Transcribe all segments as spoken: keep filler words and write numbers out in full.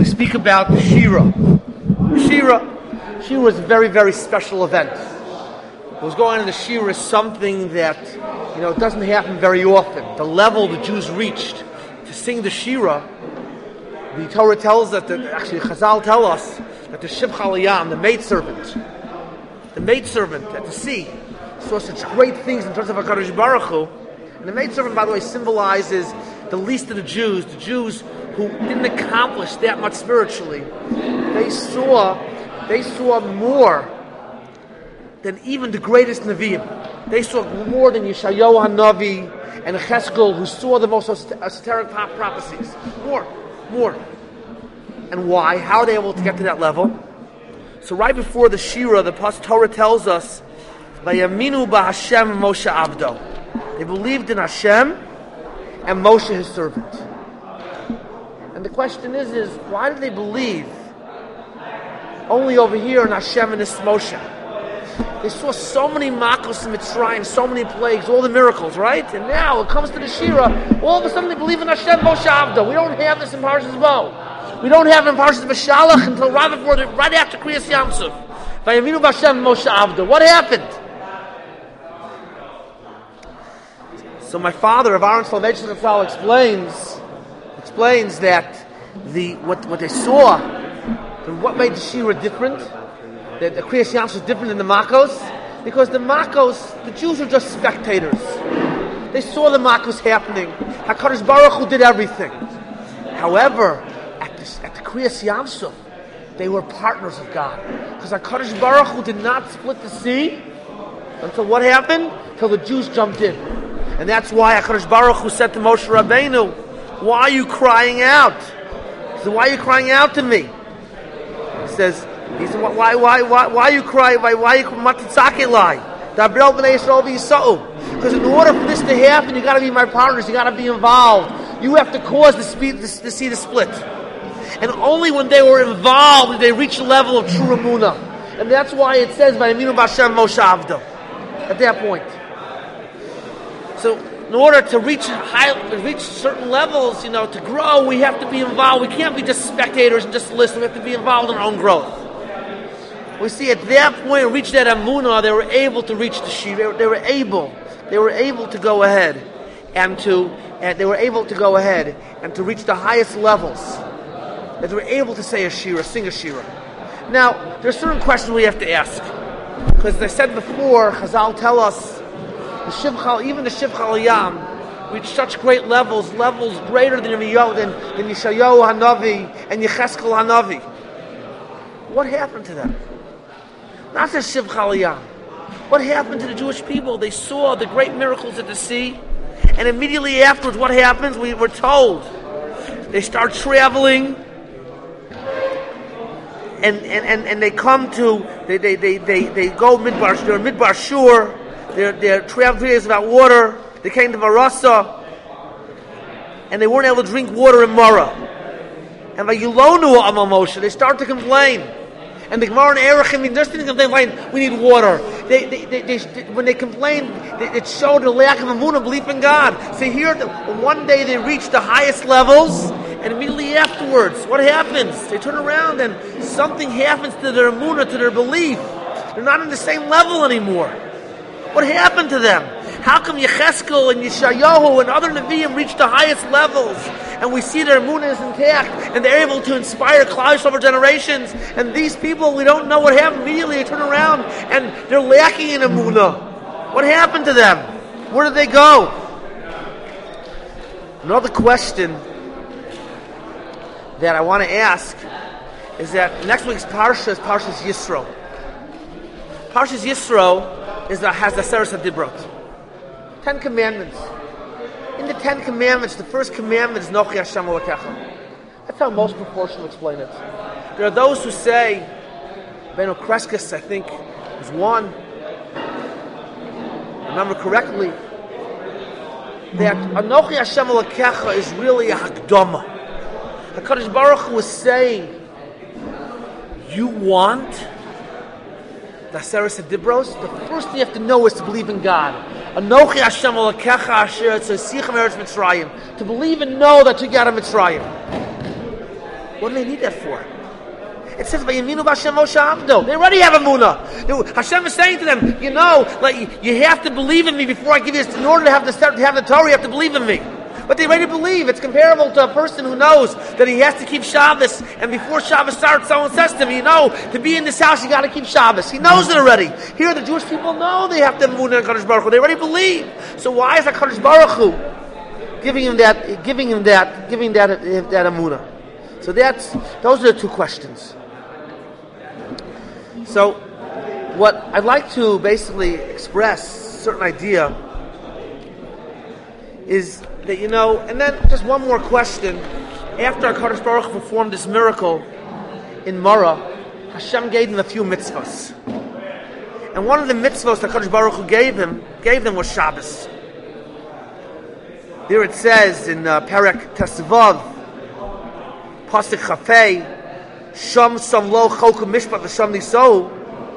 speak about the Shira. Shira. Shira was a very, very special event. What was going on in the Shira is something that, you know, it doesn't happen very often. The level the Jews reached to sing the Shira, the Torah tells us, that actually Chazal tell us, that the Shivcha Aliyam, the maidservant, the maidservant at the sea, saw such great things in terms of HaKadosh Baruch Hu. And the maidservant, by the way, symbolizes the least of the Jews, the Jews who didn't accomplish that much spiritually. They saw, they saw more than even the greatest Nevi'im. They saw more than Yeshayahu HaNavi and Cheskel, who saw the most esoteric prophecies. More, more. And why? How are they able to get to that level? So right before the Shira, the Pas Torah tells us, Vayaminu b'Hashem Moshe Avdo. They believed in Hashem and Moshe, his servant. And the question is, is why did they believe only over here in Hashem and this Moshe? They saw so many makos in Mitzrayim, so many plagues, all the miracles, right? And now it comes to the Shira, all of a sudden they believe in Hashem Moshe Avdo. We don't have this in Parshas Bo. We don't have it in Parshas B'Shalach until right before, the, right after Kriyas Yamsuf. Vayaminu b'Hashem Moshe Avdo. What happened? So my father, Rav Aaron Soloveitchik Zatzal, explains explains that the what what they saw, and what made the Shira different, that the Kriyas Yamsuf was different than the Makos, because the Makos, the Jews were just spectators. They saw the Makos happening. HaKadosh Baruch Hu did everything. However, at the, at the Kriyas Yamsuf, they were partners of God. Because HaKadosh Baruch Hu did not split the sea until what happened? Until the Jews jumped in. And that's why HaKadosh Baruch Hu said to Moshe Rabbeinu, why are you crying out? He said, why are you crying out to me? He says, he said, why, why, why, why are you crying? Why, why are you crying? Because in order for this to happen, you got to be my partners. You got to be involved. You have to cause the speed to see the split. And only when they were involved did they reach the level of true emunah. And that's why it says, "Vayaminu b'Hashem Moshe Avdo." At that point. So, in order to reach high, reach certain levels, you know, to grow, we have to be involved. We can't be just spectators and just listen. We have to be involved in our own growth. We see at that point, reach that emunah, they were able to reach the Shira. They were, they were able, they were able to go ahead and to, and they were able to go ahead and to reach the highest levels. That they were able to say a Shira, sing a Shira. Now, there are certain questions we have to ask, because as I said before, Chazal tell us. The Shivcha, even the Shivcha Aliyam reached such great levels, levels greater than Yeshayahu, than, than Yeshayahu HaNavi and Yecheskel HaNavi. What happened to them? Not the Shivcha Aliyam. What happened to the Jewish people? They saw the great miracles at the sea, and immediately afterwards, what happens? We were told they start traveling, and and, and, and they come to they they they they, they go midbar. They're midbar Shur. They're, they're traveling three days without water. They came to Marasa, and they weren't able to drink water in Mara. And by Yulonu Amal Moshe, they start to complain. And the Gemara and Erechim, they didn't complain, we need water. They, they, they, they, they, when they complained, they, it showed the lack of emunah, belief in God. So here, one day they reach the highest levels, and immediately afterwards, what happens? They turn around and something happens to their emunah, to their belief. They're not on the same level anymore. What happened to them? How come Yecheskel and Yeshayahu and other Nevi'im reach the highest levels, and we see their emunah is intact, and they're able to inspire Klal Yisrael over generations, and these people, we don't know what happened. Immediately they turn around, and they're lacking in emunah. What happened to them? Where did they go? Another question that I want to ask is that next week's Parsha is Parshas Yisro. Parshas Yisro is the, has the Seres HaDibrot. Ten Commandments. In the Ten Commandments, the first commandment is Nochi Hashem Elokecha. That's how most proportional explain it. There are those who say, Beno Kreskes, I think, is one. Remember correctly, that Anochi Hashem Elokecha is really a Hakdama. HaKadosh Baruch Hu is saying, you want the Seres HaDibros? The first thing you have to know is to believe in God. Anochi Hashem Elokecha asher tzosichem eretz Mitzrayim. To believe and know that you got a Mitzrayim. What do they need that for? It says, "Vayiminu b'Hashem Moshe Abdo." They already have emunah. Hashem is saying to them, you know, like you have to believe in me before I give you this. In order to have the to have the Torah, you have to believe in me. But they already believe. It's comparable to a person who knows that he has to keep Shabbos, and before Shabbos starts, someone says to him, you know, to be in this house, you got to keep Shabbos. He knows it already. Here, the Jewish people know they have to have emunah in Kadosh Baruch Hu. They already believe. So why is HaKadosh Baruch Hu giving him that, giving him that, giving that, that emunah? So that's those are the two questions. So, what I'd like to basically express a certain idea is that, you know, and then just one more question. After HaKadosh Baruch Hu performed this miracle in Mara, Hashem gave him a few mitzvahs. And one of the mitzvahs that HaKadosh Baruch Hu gave him, gave them was Shabbos. There it says in uh, Perek Tesvav, Pasuk Chafei, Sham Sam Lo Choku Mishpat V'Sham Niso.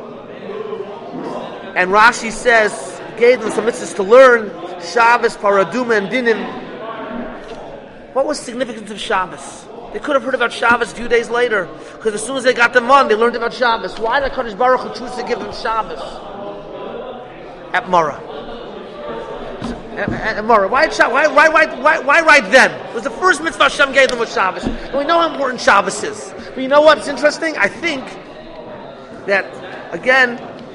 And Rashi says, gave them some mitzvahs to learn, Shabbos, Paraduma, and Dinim. What was the significance of Shabbos? They could have heard about Shabbos a few days later, because as soon as they got the mon, they learned about Shabbos. Why did HaKadosh Baruch Hu choose to give them Shabbos at Mara? At, at Mara. Why, why, why, why, why right then? It was the first mitzvah Hashem gave them was Shabbos. And we know how important Shabbos is. But you know what? It's interesting. I think that, again,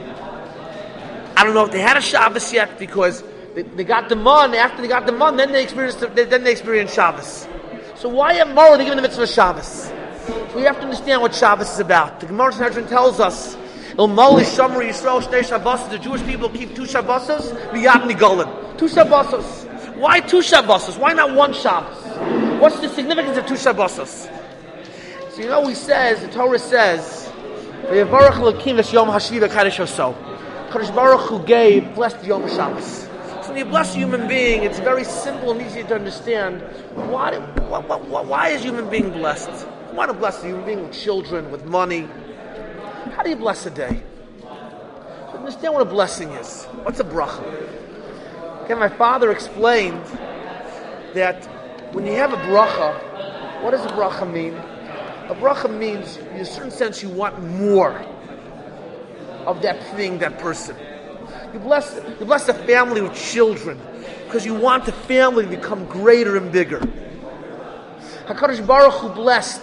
I don't know if they had a Shabbos yet, because they, they got the mon. After they got the mon, then they experienced then they experienced Shabbos. So why at Mara are they giving the mitzvah of Shabbos? So we have to understand what Shabbos is about. The Gemara Sanhedrin tells us, Il Mali Shomer Yisrael Shnei Shabbosos. The Jewish people keep two Shabbosos, Miyad Nigolim. Two Shabbosos. Why two Shabbosos? Why not one Shabbos? What's the significance of two Shabbosos? So you know, he says, the Torah says, V'yavarach Elokim es Yom Hashvi v'kadosh oso. Kadosh Baruch Hu gave, blessed Yom HaShabbos. So when you bless a human being, it's very simple and easy to understand. Why, why, why, why is a human being blessed? You want to bless a human being with children, with money. How do you bless a day? So understand what a blessing is. What's a bracha? Again, my father explained that when you have a bracha, what does a bracha mean? A bracha means, in a certain sense, you want more of that thing, that person. You bless, you bless the family with children because you want the family to become greater and bigger. HaKadosh Baruch Hu blessed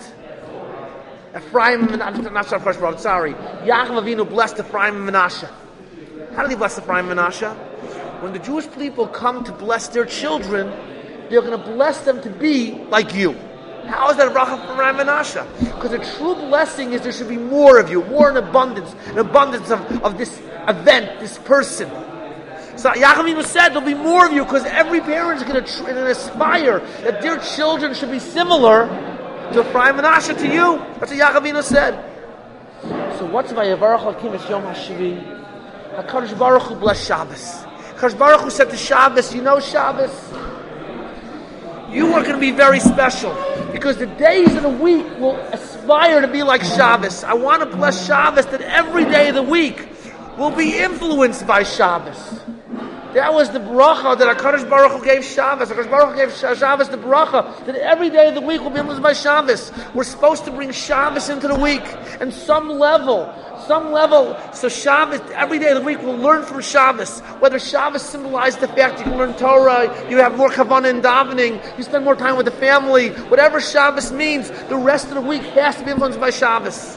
Ephraim, not HaKadosh Baruch Hu, sorry, Yaakov Avinu blessed Ephraim and Menashe. How did he bless Ephraim and Menashe? When the Jewish people come to bless their children, they're going to bless them to be like you. How is that a bracha for Ephraim and Menashe? Because a true blessing is there should be more of you, more in abundance, an abundance of, of this event, this person. So Yaakov Avinu said there'll be more of you because every parent is going to tr- and aspire that their children should be similar to Ephraim and Menashe, to you. That's what Yaakov Avinu said. So what's Vayavarach Elokim es Yom HaShvi? HaKadosh Baruch Hu blessed Shabbos. HaKadosh Baruch Hu said to Shabbos, you know Shabbos, you are going to be very special because the days of the week will aspire to be like Shabbos. I want to bless Shabbos that every day of the week will be influenced by Shabbos. That was the bracha that HaKadosh Baruch Hu gave Shabbos. HaKadosh Baruch Hu gave Shabbos the bracha that every day of the week will be influenced by Shabbos. We're supposed to bring Shabbos into the week and some level. Some level, so Shabbos, every day of the week, we'll learn from Shabbos. Whether Shabbos symbolizes the fact you can learn Torah, you have more kavanah in davening, you spend more time with the family, whatever Shabbos means, the rest of the week has to be influenced by Shabbos.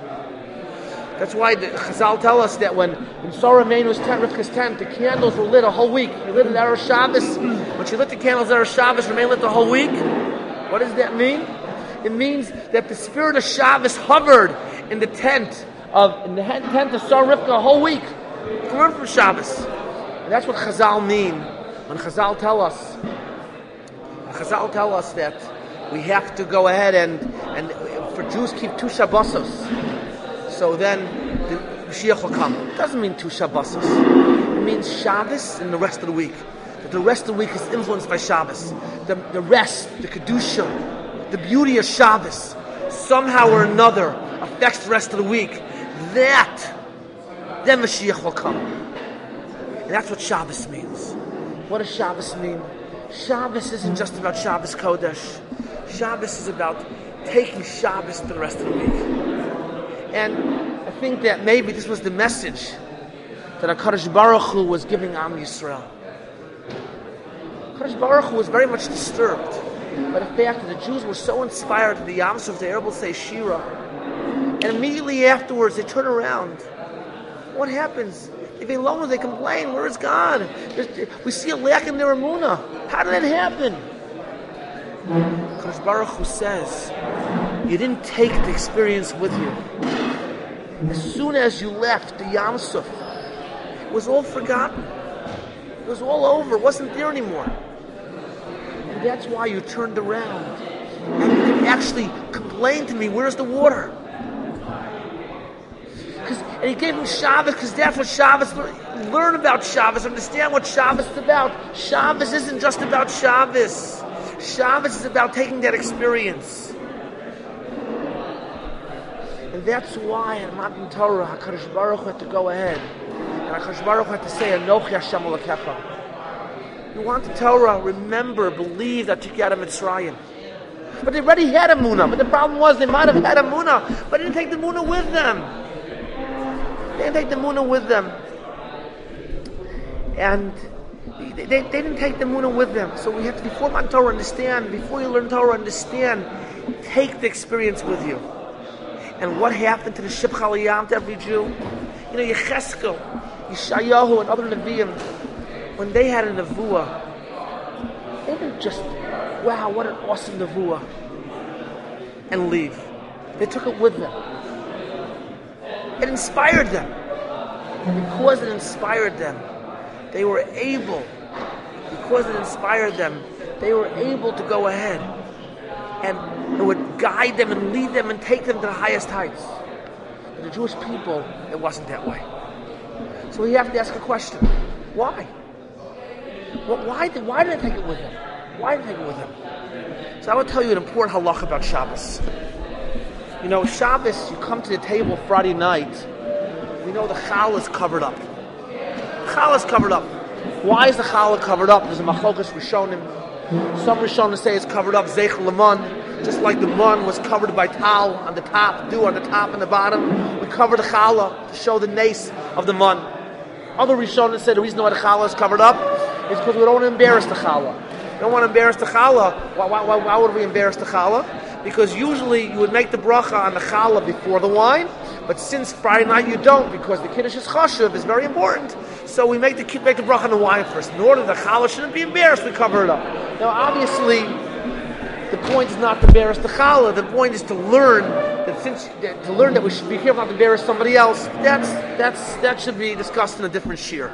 That's why the Chazal tell us that when in Sarah Meinu's tent, Rivka's tent, the candles were lit a whole week. You lit it Erev Shabbos. When she lit the candles Erev Shabbos, remain lit the whole week. What does that mean? It means that the spirit of Shabbos hovered in the tent of in the tent of Sarah Rivka a whole week to learn from Shabbos. And that's what Chazal mean when Chazal tell us. Chazal tell us that we have to go ahead and and for Jews keep two Shabbosos. So then the Mashiach will come. It doesn't mean two Shabbosos. It means Shabbos and the rest of the week. That the rest of the week is influenced by Shabbos. The the rest, the kedusha, the beauty of Shabbos, somehow or another affects the rest of the week. That, then Mashiach will come. And that's what Shabbos means. What does Shabbos mean? Shabbos isn't just about Shabbos Kodesh. Shabbos is about taking Shabbos for the rest of the week. And I think that maybe this was the message that HaKadosh Baruch Hu was giving Am Yisrael. HaKadosh Baruch Hu was very much disturbed by the fact that the Jews were so inspired that the Yam Suf, they were able to say Shira. And immediately afterwards, they turn around. What happens? If they alone, they complain, where is God? There's, we see a lack in their emunah. How did that happen? HaKadosh Baruch Hu says, you didn't take the experience with you. As soon as you left the Yam Suf, it was all forgotten. It was all over. It wasn't there anymore. And that's why you turned around. And you didn't actually complain to me, where's the water? And he gave him Shabbos because that's what Shabbos, learn about Shabbos, understand what Shabbos is about. Shabbos isn't just about Shabbos. Shabbos is about taking that experience. And that's why in Matan Torah, HaKadosh Baruch Hu had to go ahead. And HaKadosh Baruch Hu had to say, Anochi Hashem Elokecha. You want the Torah, remember, believe that took you out of Mitzrayim. But they already had a Munah. But the problem was they might have had a Munah, but they didn't take the Munah with them. They didn't take the Munah with them. And they, they, they didn't take the Munah with them. So we have to, before Matan Torah, understand, before you learn Torah, understand, take the experience with you. And what happened to the Shibcha Aliyam, to every Jew? You know, Yecheskel, Yeshayahu, and other Nevi'im, when they had a Nevuah, they didn't just, wow, what an awesome Nevuah, and leave. They took it with them. It inspired them. Because it inspired them, they were able, because it inspired them, they were able to go ahead and it would guide them and lead them and take them to the highest heights. But the Jewish people, it wasn't that way. So we have to ask a question. Why? Well, why did, why did they take it with them? Why did they take it with them? So I will tell you an important halach about Shabbos. You know, Shabbos, you come to the table Friday night, we know the challah is covered up. The challah is covered up. Why is the challah covered up? There's a machlokas Rishonim. Some Rishonim say it's covered up, zeich leman, just like the man was covered by tal on the top, dew on the top and the bottom. We cover the challah to show the nace of the man. Other Rishonim say the reason why the challah is covered up is because we don't want to embarrass the challah. We don't want to embarrass the challah. Why, why, why would we embarrass the challah? Because usually you would make the bracha on the challah before the wine, but since Friday night you don't, because the kiddush is chashuv, is very important. So we make the make the bracha on the wine first. In order the challah shouldn't be embarrassed, we cover it up. Now, obviously, the point is not to embarrass the challah. The point is to learn that since to learn that we should be careful not to embarrass somebody else. That's that's that should be discussed in a different shir.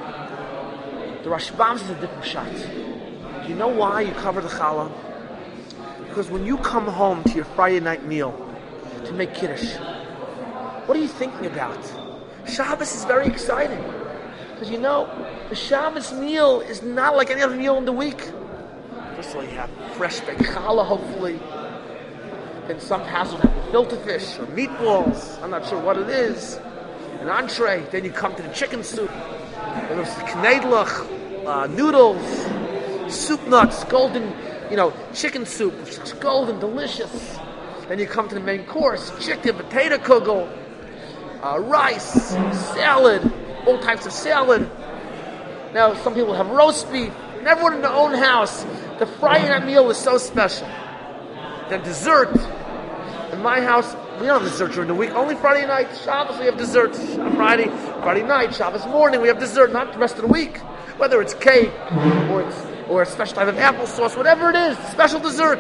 The Rashbam is a different shot. Do you know why you cover the challah? Because when you come home to your Friday night meal to make kiddush, what are you thinking about? Shabbos is very exciting. Because you know, the Shabbos meal is not like any other meal in the week. First of all, you have fresh baked challah, hopefully. Then some houses have filter fish or meatballs. I'm not sure what it is. An entree. Then you come to the chicken soup. Then there's the knedlach, uh, noodles, soup nuts, golden, you know, chicken soup, which is golden, delicious. Then you come to the main course, chicken, potato kugel, uh, rice, salad, all types of salad. Now, some people have roast beef, and everyone in their own house. The Friday night meal is so special. Then dessert. In my house, we don't have dessert during the week. Only Friday night, Shabbos, we have dessert. On Friday, Friday night, Shabbos morning, we have dessert, not the rest of the week. Whether it's cake, or it's or a special type of applesauce, whatever it is, special dessert.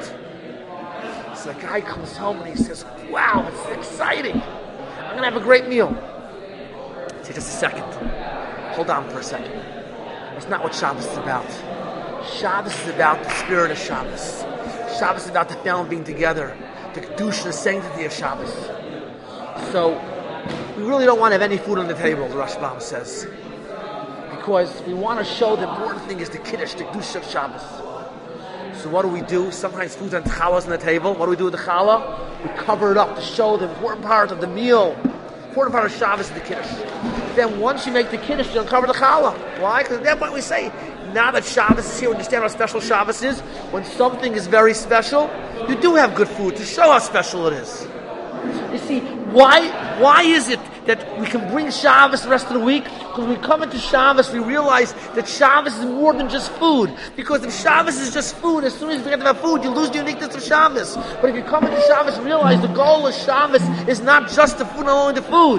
So the guy comes home and he says, wow, it's exciting. I'm going to have a great meal. Say, just a second. Hold on for a second. That's not what Shabbos is about. Shabbos is about the spirit of Shabbos. Shabbos is about the family being together, the kedusha and the sanctity of Shabbos. So, we really don't want to have any food on the table, the Rashbam says. Because we want to show the important thing is the kiddush, the kedusha of Shabbos. So what do we do? Sometimes food's on challah on the table. What do we do with the challah? We cover it up to show the important part of the meal. The important part of Shabbos is the kiddush. Then once you make the kiddush, you don't cover the challah. Why? Because at that point we say, now that Shabbos is here, we understand how special Shabbos is. When something is very special, you do have good food to show how special it is. You see, why why is it that we can bring Shabbos the rest of the week? Because when we come into Shabbos, we realize that Shabbos is more than just food. Because if Shabbos is just food, as soon as you forget about food, you lose the uniqueness of Shabbos. But if you come into Shabbos, realize the goal of Shabbos is not just the food, not only the food.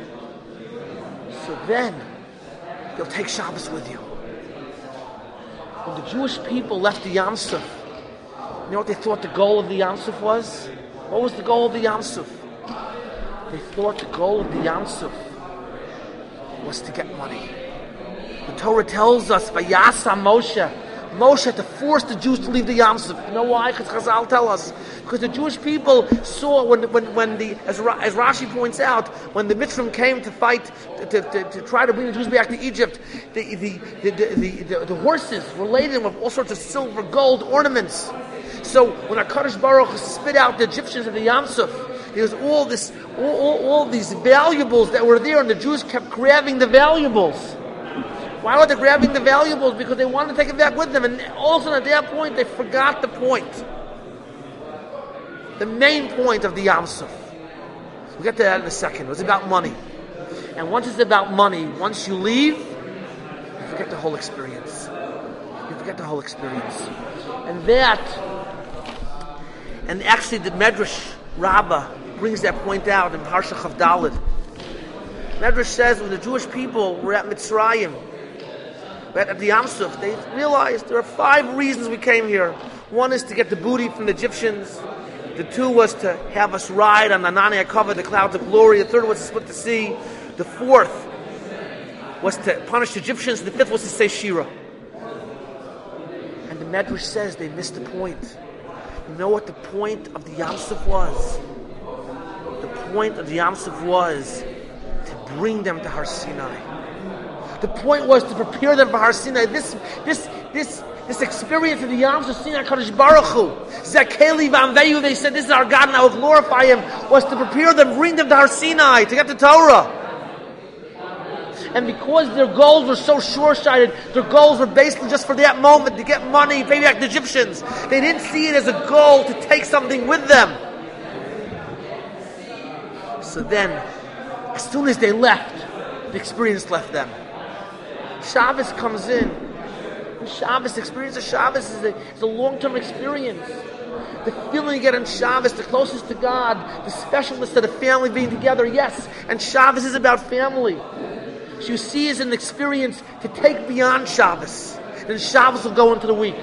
So then, you'll take Shabbos with you. When the Jewish people left the Yam Suf, you know what they thought the goal of the Yam Suf was? What was the goal of the Yam Suf? They thought the goal of the Yam Suf was to get money. The Torah tells us, Vayasa Moshe, Moshe had to force the Jews to leave the Yam Suf. You know why? Because Chazal tell us. Because the Jewish people saw, when when, when the, as, Ra, as Rashi points out, when the Mitzrim came to fight, to, to, to, to try to bring the Jews back to Egypt, the, the, the, the, the, the, the horses were laden with all sorts of silver, gold, ornaments. So when HaKadosh Baruch Hu spit out the Egyptians of the Yam Suf, there was all this, all, all, all these valuables that were there, and the Jews kept grabbing the valuables. Why were they grabbing the valuables? Because they wanted to take it back with them, and also at that point they forgot the point, the main point of the Yam Suf. We'll get to that in a second. It was about money, and once it's about money, once you leave, you forget the whole experience. You forget the whole experience, and that, and actually the Medrash Rabbah brings that point out in Parsha Chav Daled. Medrash says when the Jewish people were at Mitzrayim, at the Yam Suf, they realized there are five reasons we came here. One is to get the booty from the Egyptians. The two was to have us ride on the Anani HaKavod, the clouds of glory. The third was to split the sea. The fourth was to punish the Egyptians. The fifth was to say Shira. And the Medrash says they missed the point. You know what the point of the Yam Suf was? The point of the Yam Suf was to bring them to Har Sinai. The point was to prepare them for Har Sinai. This, this, this, this experience of the Yam Suf, Sinai Kadosh Baruch Hu, Zakeli Vamveyu, they said, this is our God and I will glorify Him, was to prepare them, bring them to Har Sinai, to get the Torah. And because their goals were so short-sighted, their goals were basically just for that moment, to get money, pay back the Egyptians. They didn't see it as a goal to take something with them. So then, as soon as they left, the experience left them. Shabbos comes in. The Shabbos experience of Shabbos is a, is a long-term experience. The feeling you get on Shabbos, the closest to God, the specialness of the family being together, yes. And Shabbos is about family. So you see as an experience to take beyond Shabbos. Then Shabbos will go into the week.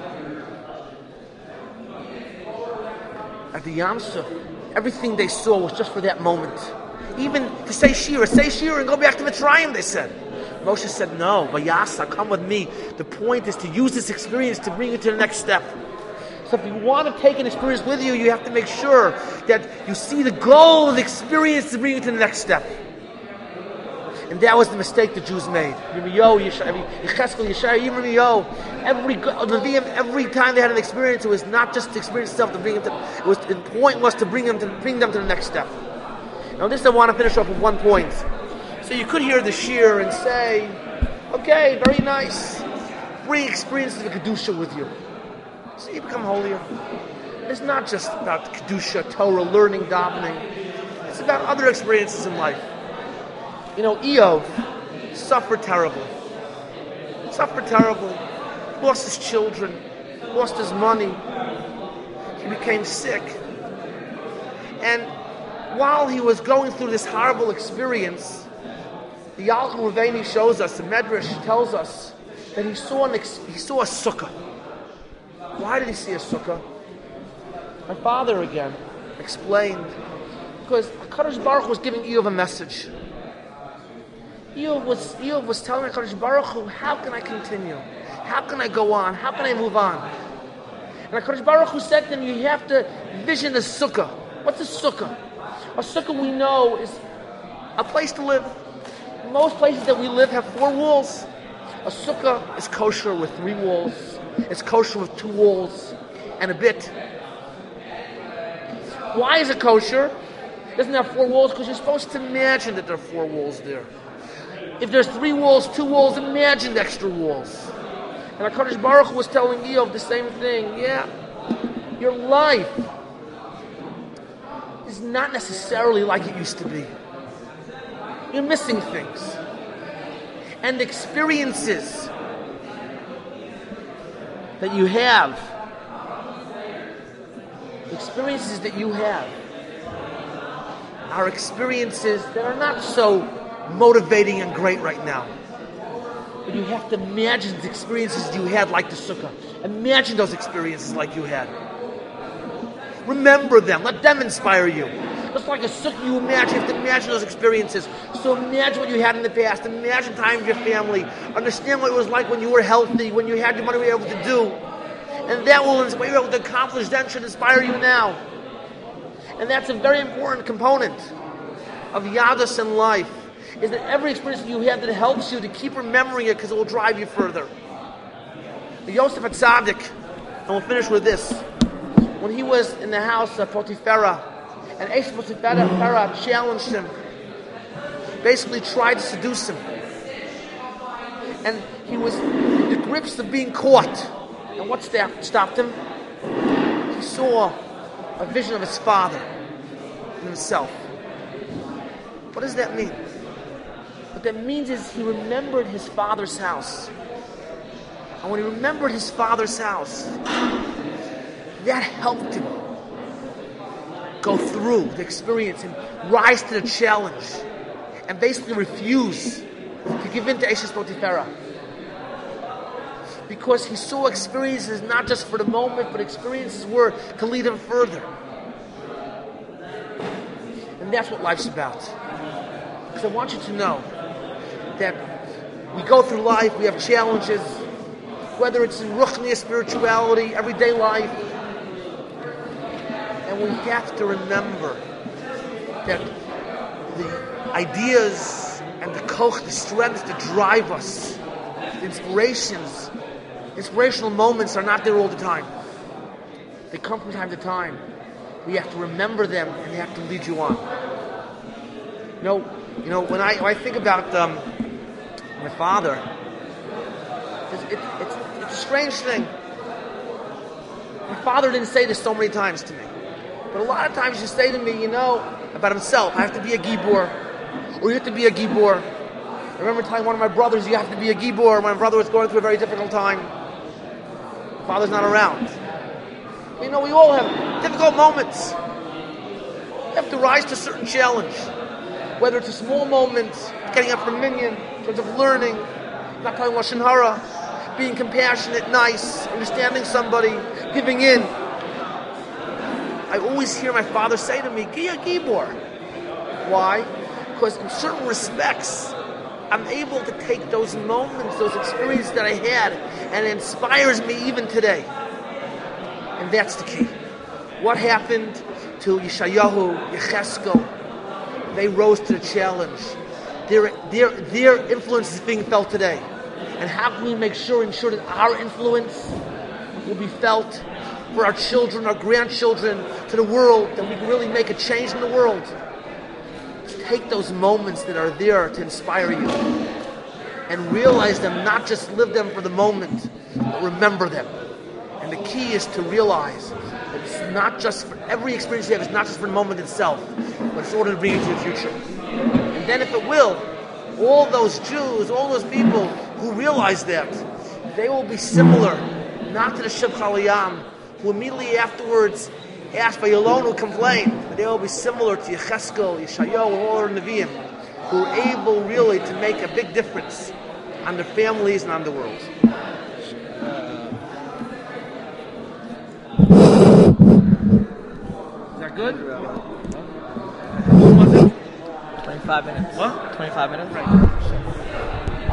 At the Yam Suf, everything they saw was just for that moment. Even to say Shira, say Shira and go back to Mitzrayim, they said. Moshe said, no, Vayasa, come with me. The point is to use this experience to bring you to the next step. So if you want to take an experience with you, you have to make sure that you see the goal of the experience to bring you to the next step. And that was the mistake the Jews made. Yirmiyahu, Yecheskel, Yeshaya, Yirmiyahu. Every every time they had an experience, it was not just to experience itself to bring them to. It was the point was to bring them to bring them to the next step. Now, this I want to finish off with one point. So you could hear the shir and say, "Okay, very nice. Bring experiences of kedusha with you, so you become holier." It's not just about kedusha, Torah, learning, davening. It's about other experiences in life. You know, Eov suffered terribly. Suffered terribly. Lost his children. Lost his money. He became sick. And while he was going through this horrible experience, the Yalkut Reveini shows us, the Medrash tells us, that he saw an ex- he saw a sukkah. Why did he see a sukkah? My father again explained, because HaKadosh Baruch Hu was giving Eov a message. Eov was, Eov was telling HaKadosh Baruch Hu, how can I continue? How can I go on? How can I move on? And HaKadosh Baruch Hu said to him, you have to vision a sukkah. What's a sukkah? A sukkah we know is a place to live. Most places that we live have four walls. A sukkah is kosher with three walls. It's kosher with two walls and a bit. Why is it kosher? It doesn't have four walls because you're supposed to imagine that there are four walls there. If there's three walls, two walls, imagine the extra walls. And HaKadosh Baruch Hu was telling Eov the same thing. Yeah, your life is not necessarily like it used to be. You're missing things. And experiences that you have, experiences that you have, are experiences that are not so motivating and great right now. But you have to imagine the experiences you had like the Sukkah. Imagine those experiences like you had. Remember them. Let them inspire you. Just like a Sukkah you imagine, you have to imagine those experiences. So imagine what you had in the past. Imagine time with your family. Understand what it was like when you were healthy, when you had the money you were able to do. And that will, what you were able to accomplish then should inspire you now. And that's a very important component of Yadus in life, is that every experience that you have that helps you to keep remembering it because it will drive you further. The Yosef HaTzadik, and we'll finish with this, when he was in the house of Potiphera, and Eshes Potiphera challenged him, basically tried to seduce him. And he was in the grips of being caught. And what stopped him? He saw a vision of his father and himself. What does that mean? What that means is he remembered his father's house. And when he remembered his father's house, that helped him go through the experience and rise to the challenge and basically refuse to give in to Eshes Potiphera. Because he saw experiences not just for the moment, but experiences were to lead him further. And that's what life's about. Because I want you to know that we go through life, we have challenges, whether it's in Ruchniya spirituality, everyday life, and we have to remember that the ideas and the koch, the strength that drive us, the inspirations, inspirational moments are not there all the time. They come from time to time. We have to remember them, and they have to lead you on. You know, you know when I when I think about um, my father, it's, it, it's, it's a strange thing. My father didn't say this so many times to me, but a lot of times he say to me, you know, about himself, I have to be a gibor, or you have to be a gibor. I remember telling one of my brothers, you have to be a gibor. My brother was going through a very difficult time. Father's not around. You know, we all have difficult moments. You have to rise to a certain challenge. Whether it's a small moment, getting up from minyan, in terms of learning, not telling Lashon Hara, being compassionate, nice, understanding somebody, giving in. I always hear my father say to me, Gia Gibor. Why? Because in certain respects, I'm able to take those moments, those experiences that I had, and it inspires me even today. And that's the key. What happened to Yeshayahu, Yecheskel? They rose to the challenge. Their, their, their influence is being felt today. And how can we make sure, ensure that our influence will be felt for our children, our grandchildren, to the world, that we can really make a change in the world? Take those moments that are there to inspire you and realize them, not just live them for the moment, but remember them. And the key is to realize that it's not just for every experience you have, it's not just for the moment itself, but it's in order to bring you to the future. And then if it will, all those Jews, all those people who realize that, they will be similar, not to the Shib Chalayam, who immediately afterwards asked by Yalon who complained, but they will be similar to Yecheskel, Yeshayahu, and all our Nevi'im, who are able really to make a big difference on their families and on the world. Is that good? What was it? twenty-five minutes. What? twenty-five minutes? Right.